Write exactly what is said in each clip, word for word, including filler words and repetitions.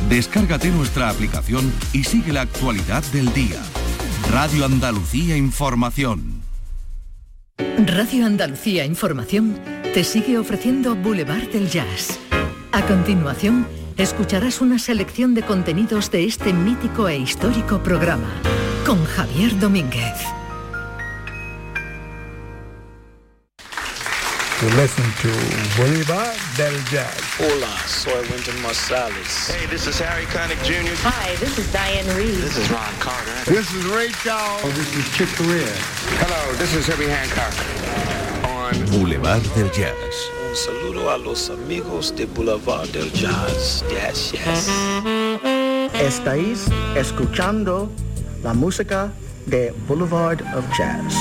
Descárgate nuestra aplicación y sigue la actualidad del día. Radio Andalucía Información. Radio Andalucía Información te sigue ofreciendo Boulevard del Jazz. A continuación, escucharás una selección de contenidos de este mítico e histórico programa con Javier Domínguez. To listen to Boulevard del Jazz. Hola, soy Wynton Marsalis. Hey, this is Harry Connick Junior Hi, this is Diane Reed. This is Ron Carter. This is Ray Charles. Oh, this is Chick Corea. Hello, this is Herbie Hancock. On Boulevard del Jazz. Un saludo a los amigos de Boulevard del Jazz. Yes, yes. Estáis escuchando la música de Boulevard of Jazz.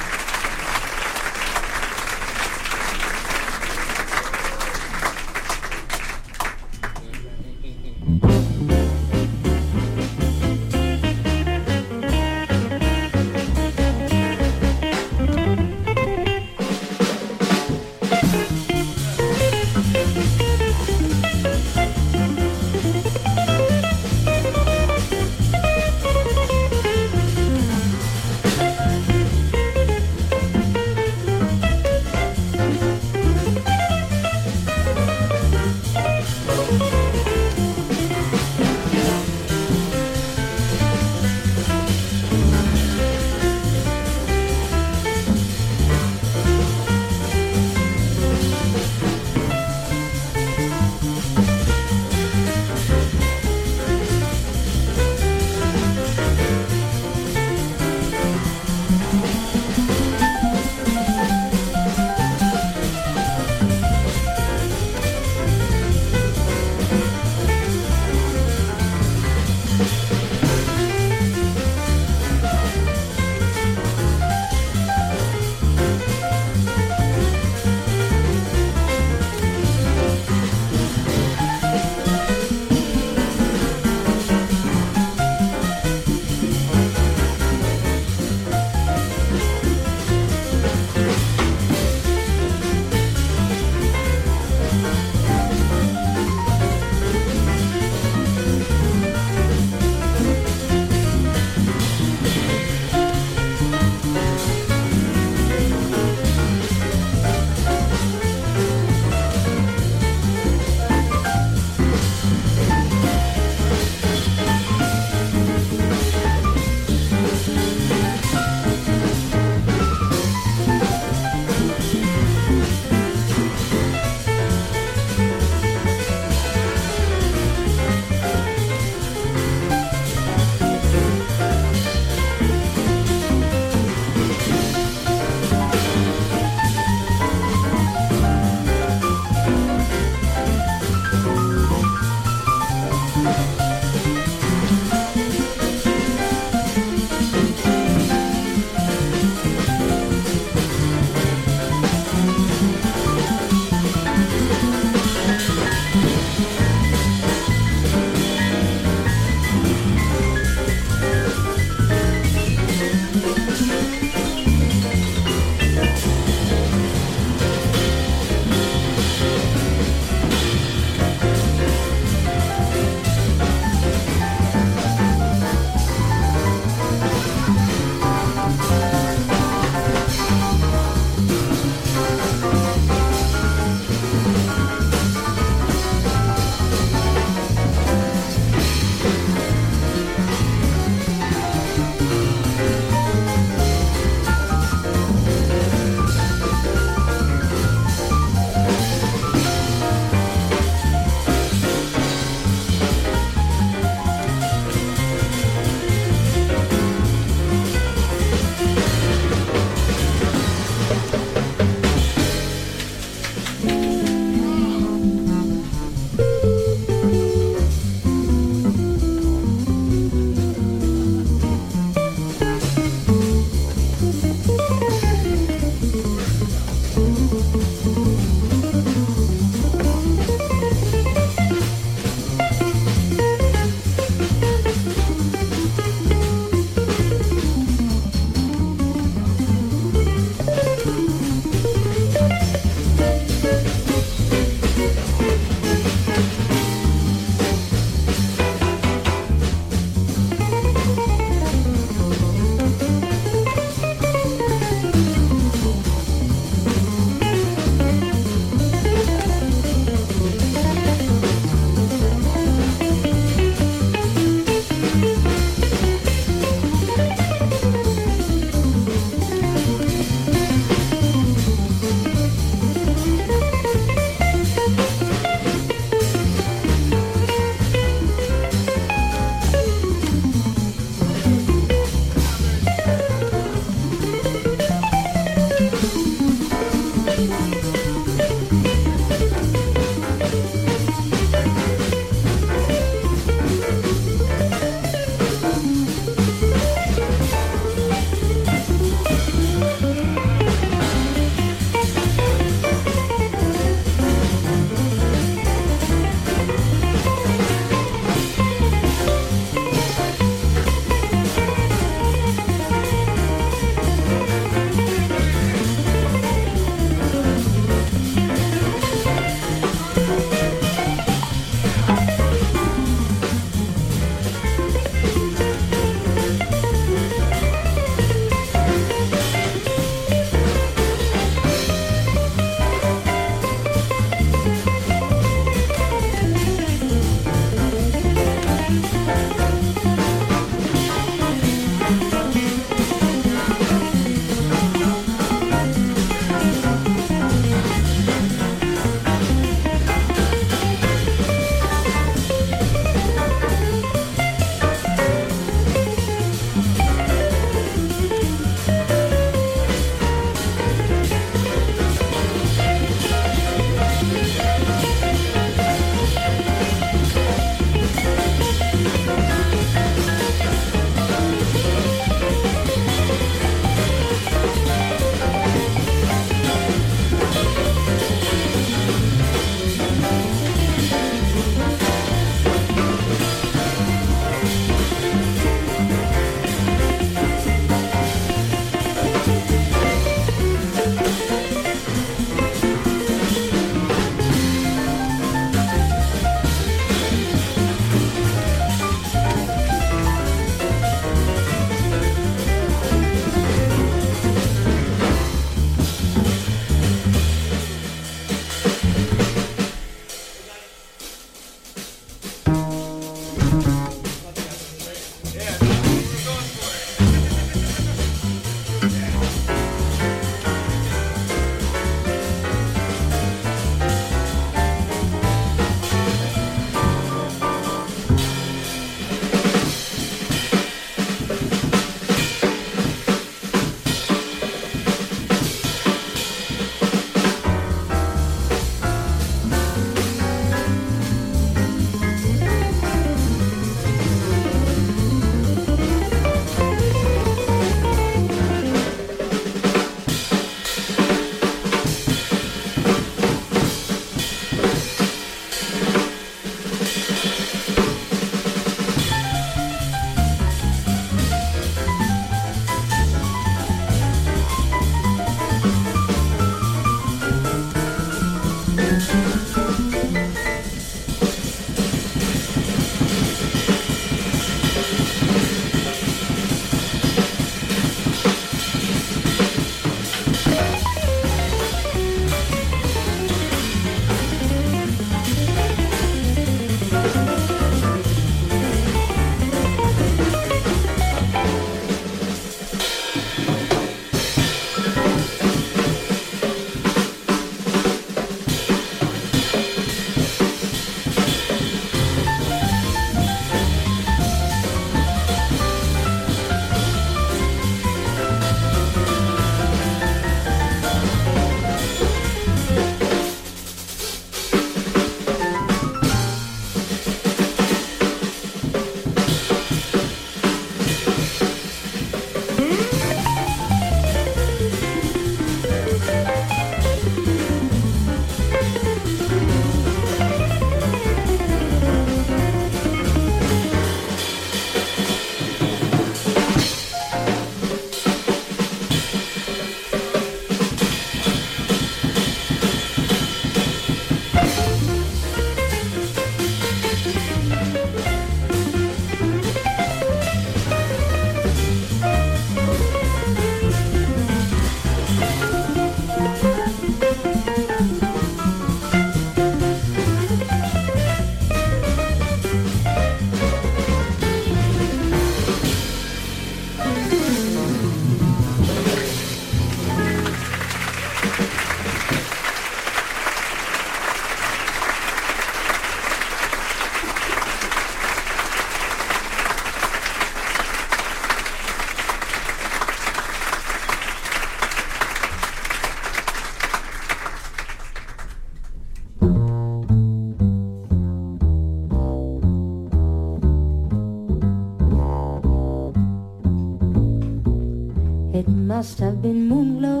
must have been moonglow,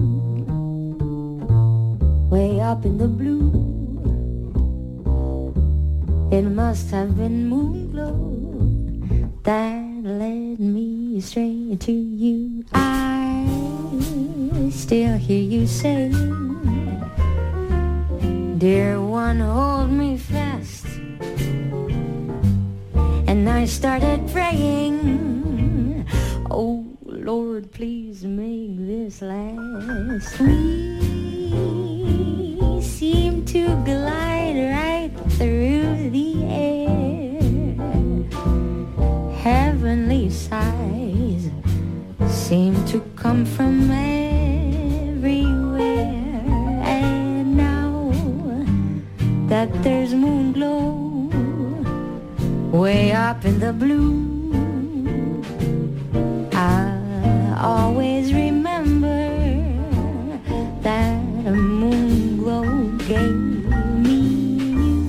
way up in the blue. It must have been moonglow that led me straight to you. I still hear you say, dear one, hold me fast. And I started praying, oh Lord, please make this last. We seem to glide right through the air. Heavenly sighs seem to come from everywhere. And now that there's moon glow way up in the blue, I always remember that a moon glow gave me you.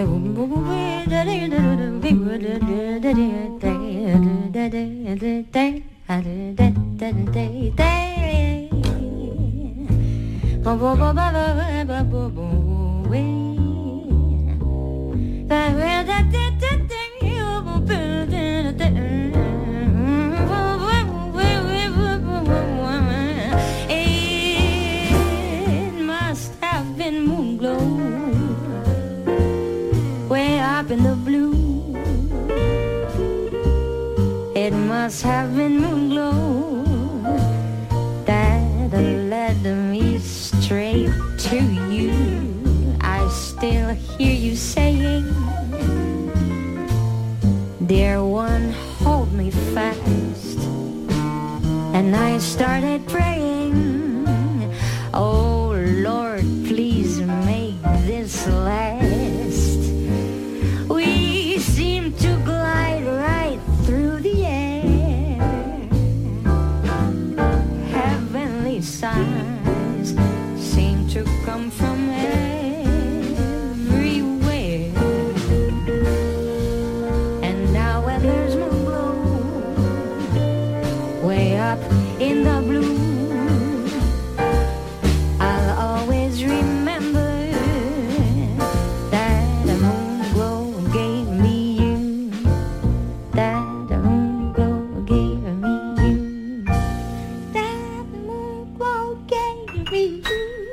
In the blue, it must have been moon glow that led me straight to you. I still hear you saying, dear one, hold me fast. And I started praying, oh Lord, please make this last. We seem to glide right through the air. Heavenly signs seem to come from everywhere. And now when there's moon glow way up in the blue, I'll always remember that the moon glow gave me you, that the moon glow gave me you, that the moon glow gave me you.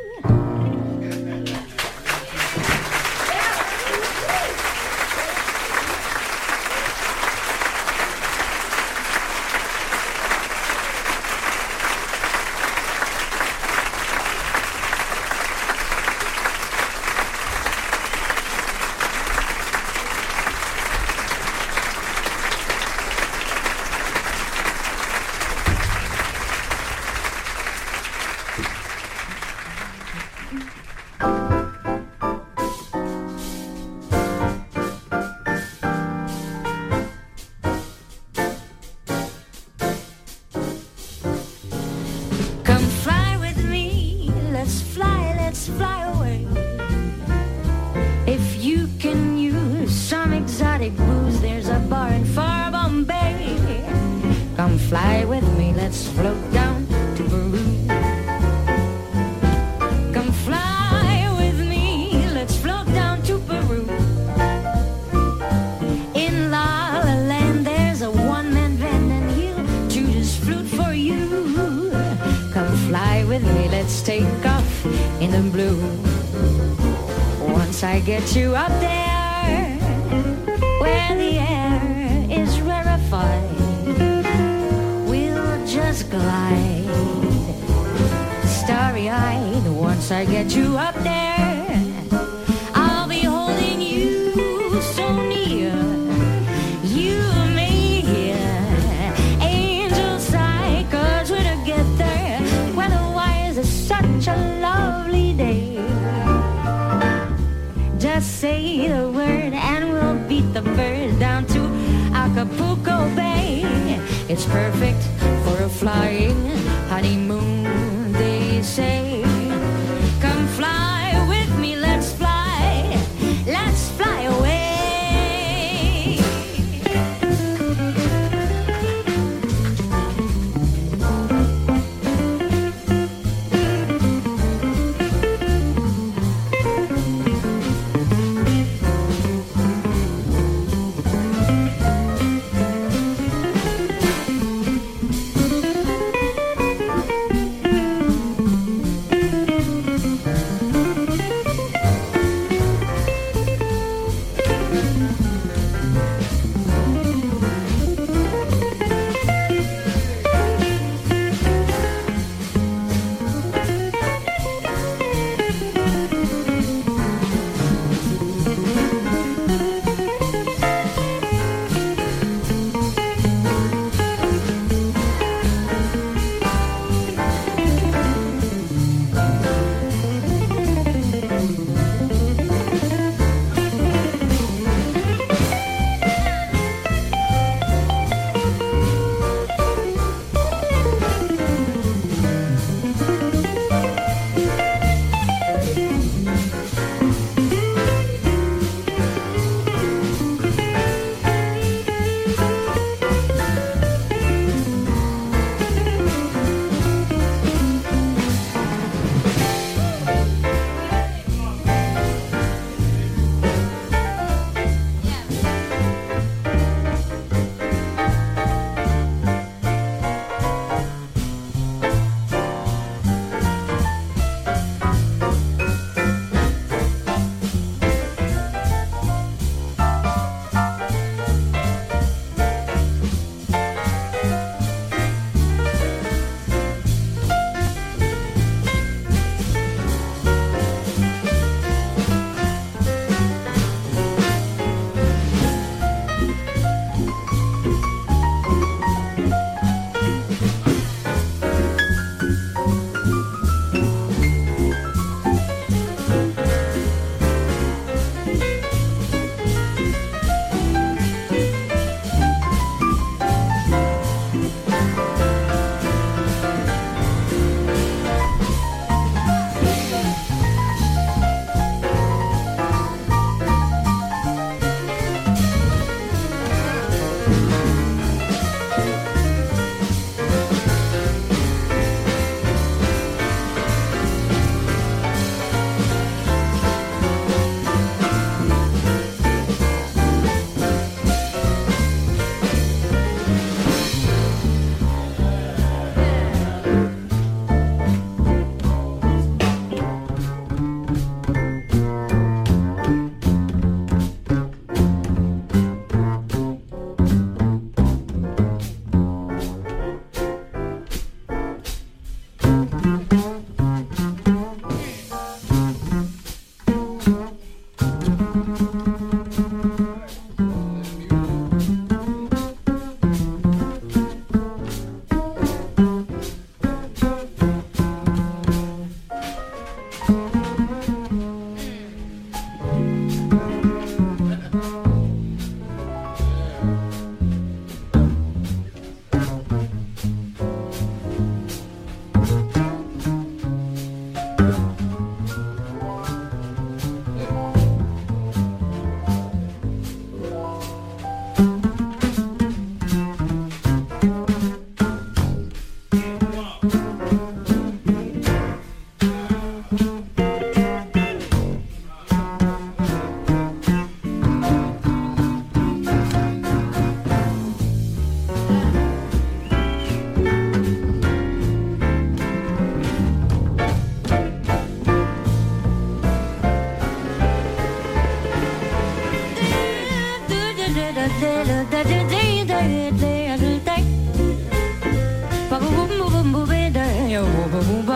Come fly with me, let's fly, let's fly away. If you can use some exotic booze, there's a bar in far Bombay. Come fly with me, let's float down to Peru. Come fly with me, let's float down to Peru. In La La Land, there's a one-man band and he'll tune his flute for you. Come fly with me, let's take off in the blue. Once I get you up there, where the air is rarefied, we'll just glide, starry-eyed. Once I get you up there, I'll be holding you so near. You may hear angels sigh, 'cause we're together. Weather-wise, it's such a lovely day. Just say the word and we'll beat the bird down to Acapulco Bay. It's perfect for a flying honeymoon, they say. Come fly with me, let's fly, let's fly away.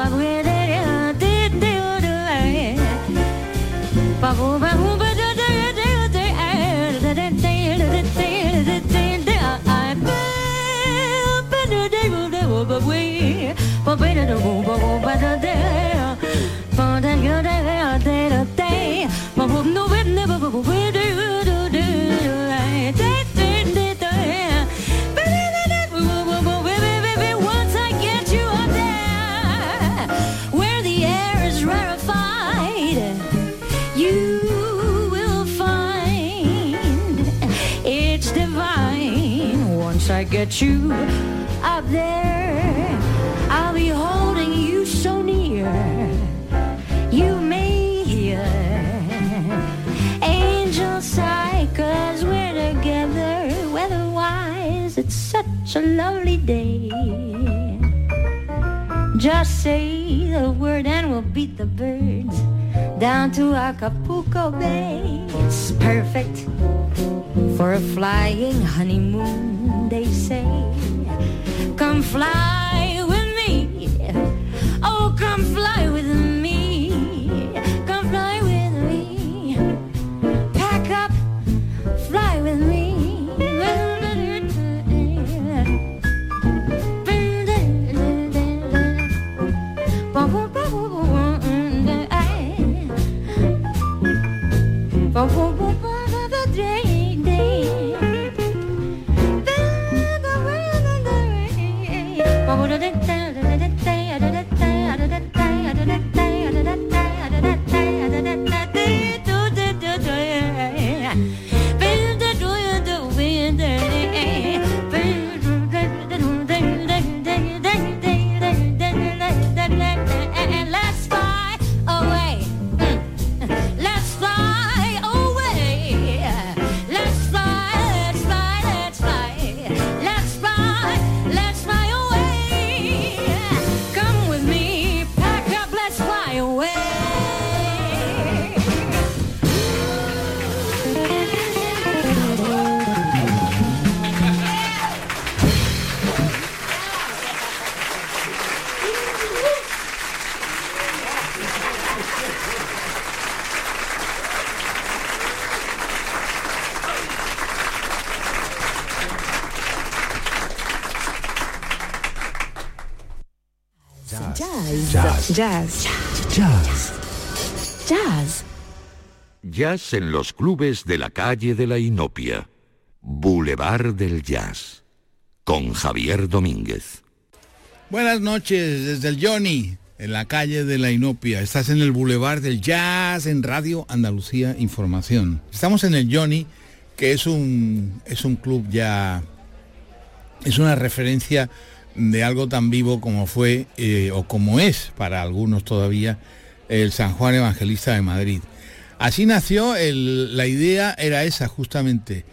Once I get you up there, where the air is rarefied, you will find it's divine. Once I get you up there, I'll be holding you so near. You may hear angels sigh, 'cause we're together. Weather-wise, it's such a lovely day. Just say the word and we'll beat the birds down to Acapulco Bay. It's perfect for a flying honeymoon, they say. Come fly with me, oh come fly with me, come fly with me, pack up, fly with me. Jazz. Jazz. Jazz. Jazz. Jazz en los clubes de la calle de la Inopia. Boulevard del Jazz. Con Javier Domínguez. Buenas noches desde el Johnny, en la calle de la Inopia. Estás en el Boulevard del Jazz en Radio Andalucía Información. Estamos en el Johnny, que es un, es un club ya... Es una referencia de algo tan vivo como fue eh, o como es para algunos todavía el San Juan Evangelista de Madrid. Así nació, el, la idea era esa justamente.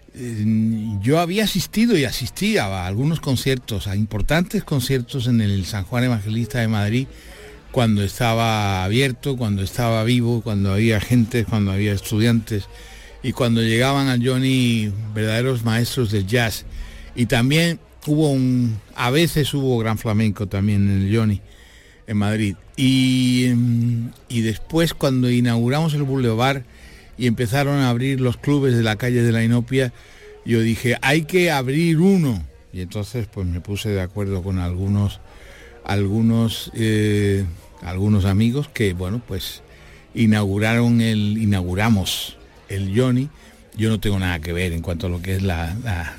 Eh, yo había asistido y asistía a algunos conciertos, a importantes conciertos en el San Juan Evangelista de Madrid, cuando estaba abierto, cuando estaba vivo, cuando había gente, cuando había estudiantes y cuando llegaban al Johnny verdaderos maestros del jazz. Y también hubo un, a veces hubo gran flamenco también en el Johnny, en Madrid. Y, y después cuando inauguramos el Boulevard y empezaron a abrir los clubes de la calle de la Inopia, yo dije, hay que abrir uno. Y entonces pues me puse de acuerdo con algunos, algunos, eh, algunos amigos que, bueno, pues inauguraron el, inauguramos el Johnny. Yo no tengo nada que ver en cuanto a lo que es la... la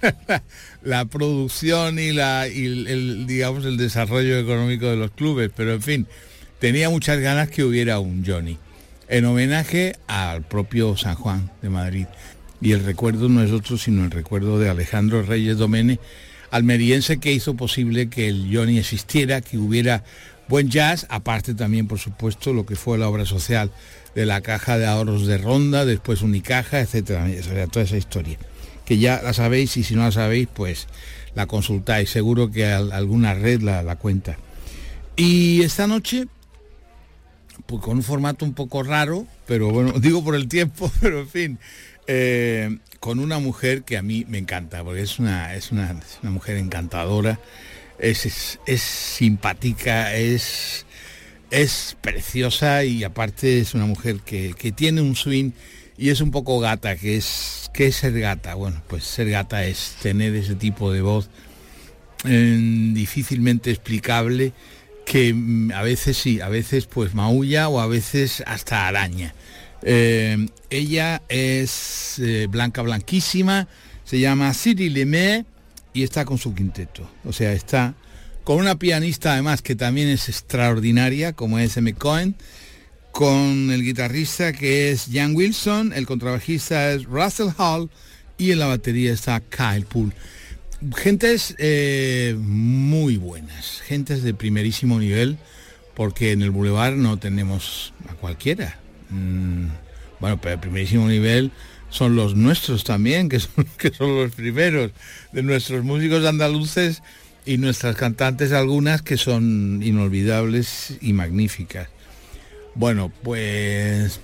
la producción y la y el, el digamos el desarrollo económico de los clubes, pero en fin, tenía muchas ganas que hubiera un Johnny en homenaje al propio San Juan de Madrid, y el recuerdo no es otro sino el recuerdo de Alejandro Reyes Domene, almeriense, que hizo posible que el Johnny existiera, que hubiera buen jazz, aparte también por supuesto lo que fue la obra social de la Caja de Ahorros de Ronda, después Unicaja, etcétera, toda esa historia que ya la sabéis, y si no la sabéis, pues la consultáis, seguro que alguna red la, la cuenta. Y esta noche, pues con un formato un poco raro, pero bueno, digo por el tiempo, pero en fin, eh, con una mujer que a mí me encanta, porque es una, es una, es una mujer encantadora, es, es, es simpática, es, es preciosa y aparte es una mujer que, que tiene un swing y es un poco gata. que es, ¿Qué es ser gata? Bueno, pues ser gata es tener ese tipo de voz eh, difícilmente explicable, que a veces sí, a veces pues maulla o a veces hasta araña. Eh, ella es eh, blanca, blanquísima, se llama Cyril Lemay y está con su quinteto. O sea, está con una pianista además que también es extraordinaria, como es M. Cohen, con el guitarrista que es Jan Wilson, el contrabajista es Russell Hall y en la batería está Kyle Poole. Gentes eh, muy buenas, gentes de primerísimo nivel, porque en el Boulevard no tenemos a cualquiera. Mm, bueno, pero el primerísimo nivel son los nuestros también, que son, que son los primeros de nuestros músicos andaluces y nuestras cantantes, algunas que son inolvidables y magníficas. Bueno, pues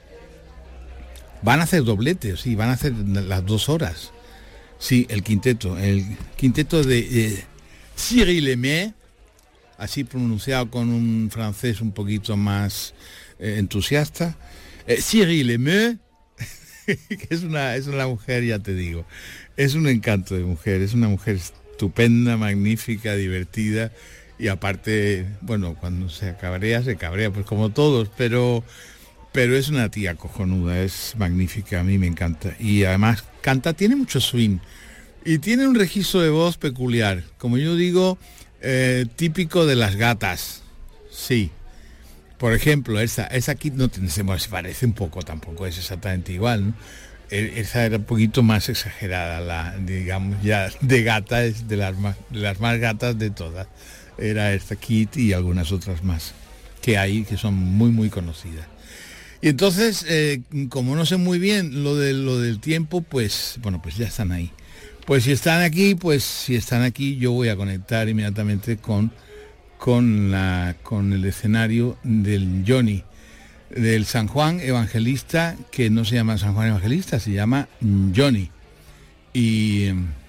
van a hacer dobletes, sí, van a hacer las dos horas. Sí, el quinteto, el quinteto de eh, Cyril Lemay, así pronunciado con un francés un poquito más eh, entusiasta. Eh, Cyril Lemay, que es una, es una mujer, ya te digo, es un encanto de mujer, es una mujer estupenda, magnífica, divertida y aparte, bueno, cuando se cabrea, se cabrea, pues como todos, pero... pero es una tía cojonuda, es magnífica, a mí me encanta. Y además canta, tiene mucho swing y tiene un registro de voz peculiar, como yo digo, eh, típico de las gatas. Sí. Por ejemplo, esa, esa aquí no se parece un poco, tampoco es exactamente igual, ¿no? Esa era un poquito más exagerada, la, digamos, ya de gata, es de las más, de las más gatas de todas. Era esta Kit y algunas otras más que hay, que son muy, muy conocidas. Y entonces, eh, como no sé muy bien lo, de, lo del tiempo, pues, bueno, pues ya están ahí. Pues si están aquí, pues si están aquí, yo voy a conectar inmediatamente con, con, la, con el escenario del Johnny, del San Juan Evangelista, que no se llama San Juan Evangelista, se llama Johnny. Y...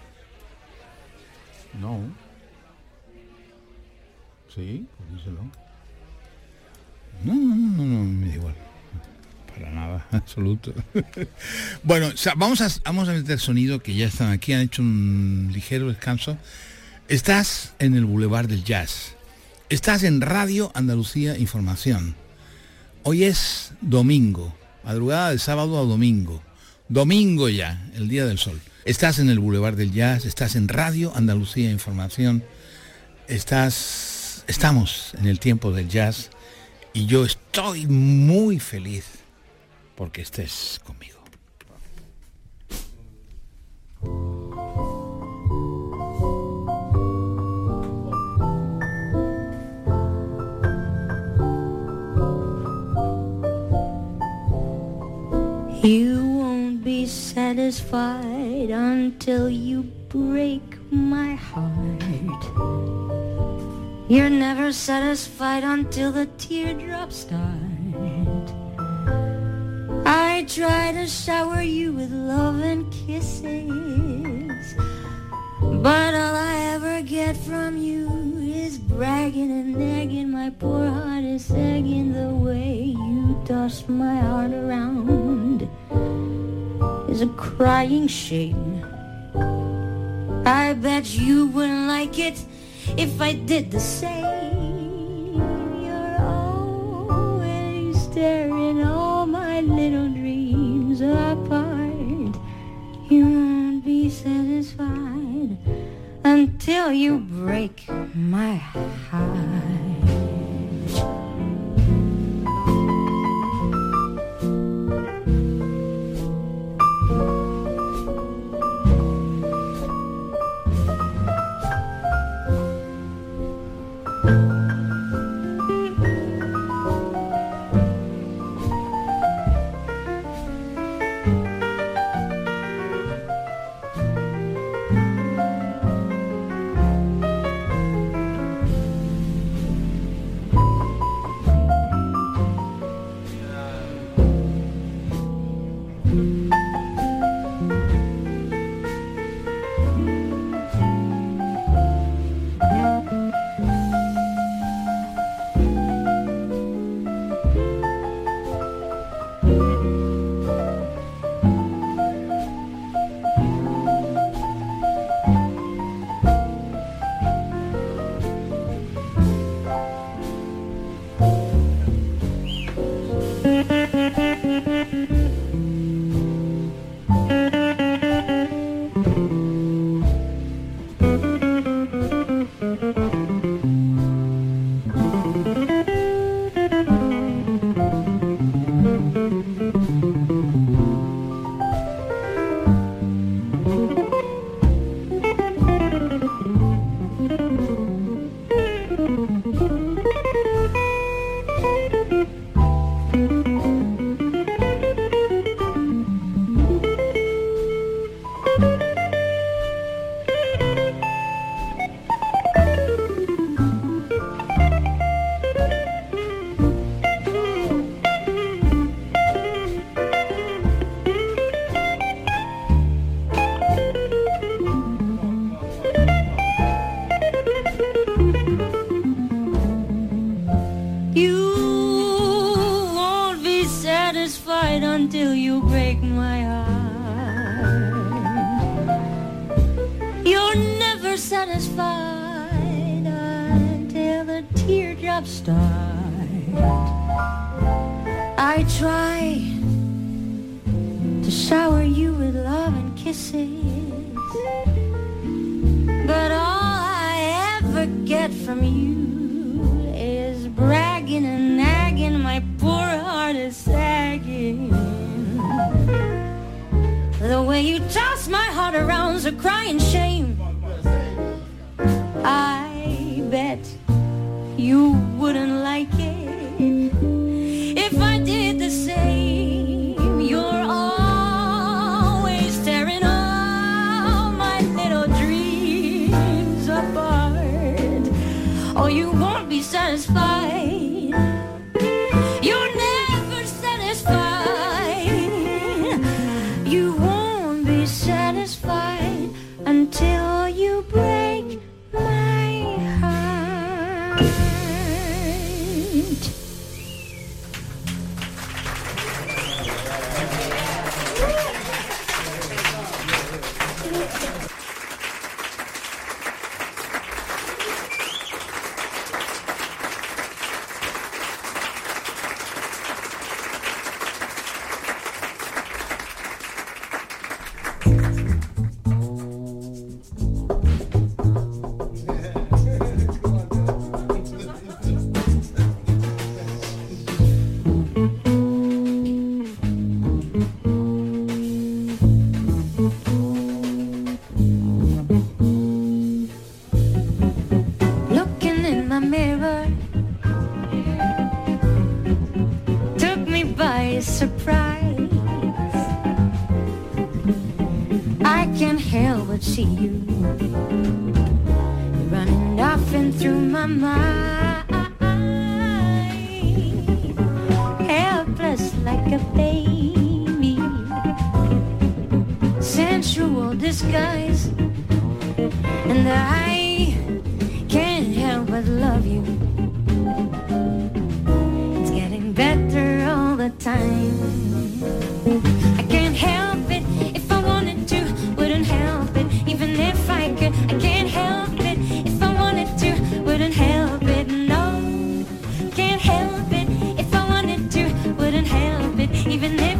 no. Sí, pues díselo. No, no, no, no, me da igual. Para nada, absoluto. Bueno, o sea, vamos, a, vamos a meter sonido, que ya están aquí, han hecho un ligero descanso. Estás en el Boulevard del Jazz. Estás en Radio Andalucía Información. Hoy es domingo, madrugada de sábado a domingo. Domingo ya, el día del sol. Estás en el Boulevard del Jazz, estás en Radio Andalucía Información. Estás, estamos en el tiempo del jazz y yo estoy muy feliz porque estés conmigo. You won't be satisfied until you break my heart. You're never satisfied until the teardrops start. I try to shower you with love and kisses, but all I ever get from you is bragging and nagging. My poor heart is sagging. The way you toss my heart around is a crying shame. I bet you wouldn't like it if I did the same. You're always tearing all my little dreams apart. You won't be satisfied until you break my heart. until you break my heart. You're never satisfied until the teardrops start. I try to shower you with love and kisses, but all I ever get from you is bragging and nagging. My poor heart is sagging. The way you toss my heart around's a crying shame. I bet you wouldn't like it if I did the same. You're always tearing all my little dreams apart. Oh, you won't be satisfied. You're never satisfied. You won't be satisfied until you break my heart. Looking in my mirror took me by surprise. I can't help but see you running off and through my mind, helpless like a baby, sensual disguise, and I can't help but love you. It's getting better all the time. I can't help it. If I wanted to, wouldn't help it. Even if I could, I can't help it. If I wanted to, wouldn't help it. No, can't help it. If I wanted to, wouldn't help it. Even if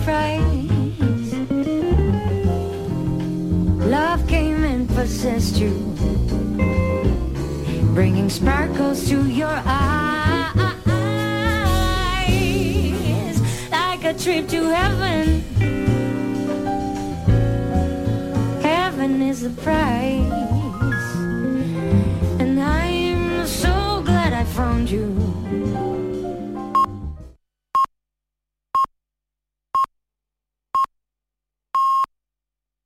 price. Love came and possessed you, bringing sparkles to your eyes, like a trip to heaven. Heaven is the price.